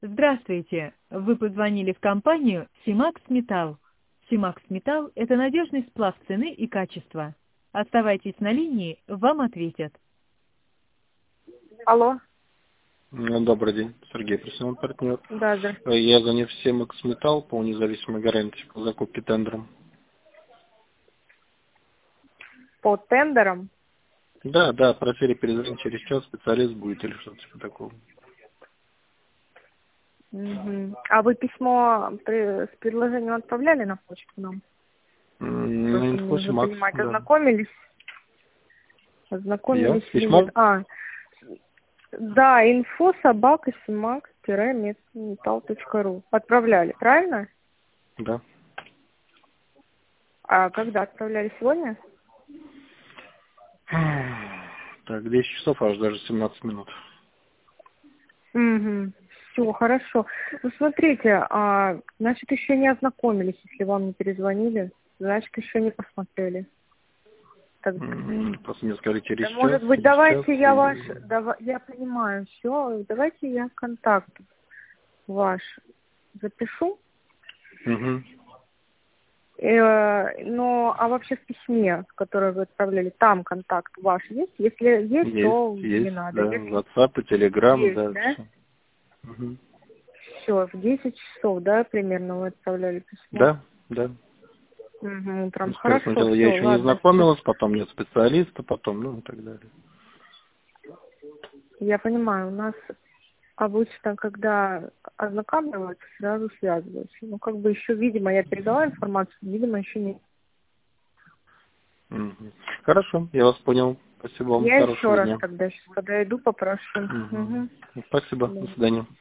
Здравствуйте! Вы позвонили в компанию Симакс Металл. Симакс Металл – это надежный сплав цены и качества. Оставайтесь на линии, вам ответят. Алло. Добрый день, Сергей, профессиональный партнер. Да, да. Я звоню в Симакс Металл по независимой гарантии по закупке тендером. По тендерам? Да, просили перезвонить через час, специалист будет или что-то типа такого. Угу. А вы письмо с предложением отправляли на почту нам? На инфо Нужно Симакс, понимать, да. ознакомились? Я Ознакомились с или письмом? нет? Да, info@simax-metal.ru. Отправляли, правильно? Да. А когда отправляли? Сегодня? Так, 10 часов, аж даже 17 минут. Угу. Все, хорошо. Ну, смотрите, значит, еще не ознакомились, если вам не перезвонили. Значит, еще не посмотрели. Просто мне сказали через Да, час. может быть, Через давайте час я понимаю, все, давайте я контакт ваш запишу. Угу. Но, а вообще в письме, которое вы отправляли, там контакт ваш есть? Если есть, то не Есть, надо. да. Если WhatsApp и Telegram, есть, да, да? все. Угу. Все, в 10 часов, да, примерно вы отправляли письмо? Да. Угу, То прям есть, понятное хорошо, дело, я все, еще не ладно. знакомилась, потом нет специалиста, потом, ну и так далее. Я понимаю, у нас обычно, когда ознакомливаются, сразу связываются. Ну, как бы еще, видимо, я передала информацию, видимо, еще не. Мгм. Хорошо, я вас понял. Спасибо вам, Я еще хорошего раз дня. тогда сейчас подойду, попрошу. Угу. Спасибо, до свидания.